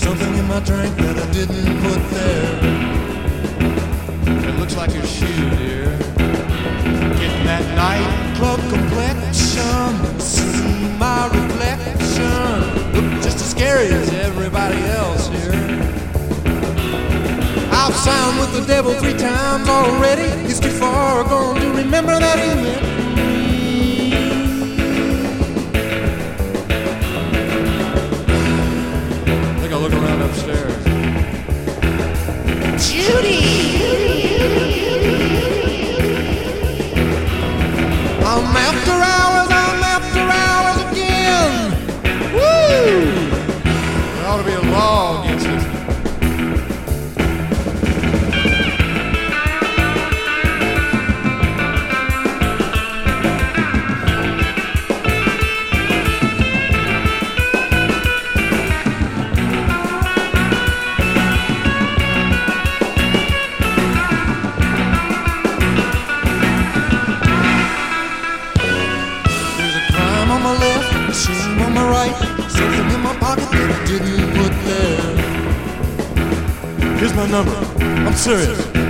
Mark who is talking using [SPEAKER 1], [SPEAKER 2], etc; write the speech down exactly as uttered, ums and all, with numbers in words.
[SPEAKER 1] something in my drink that I didn't put there. It looks like your shoe, dear. Getting that nightclub complexion. See my reflection. Look just as scary as everybody else here. I've signed with the devil three times already. He's too far gone to remember that he met me. I think I'll look around upstairs. Judy! I'm after hours, I'm after hours again. Woo! There ought to be a law against this. On my left, shame on my right, something in my pocket that I didn't put there. Here's my number, I'm serious.